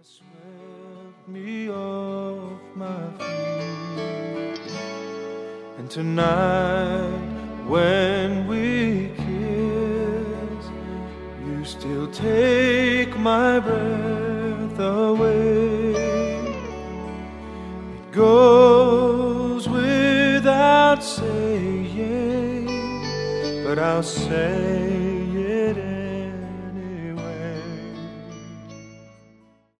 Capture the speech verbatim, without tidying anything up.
swept me off my feet. And tonight when we kiss, you still take my breath away. It goes without saying, but I'll say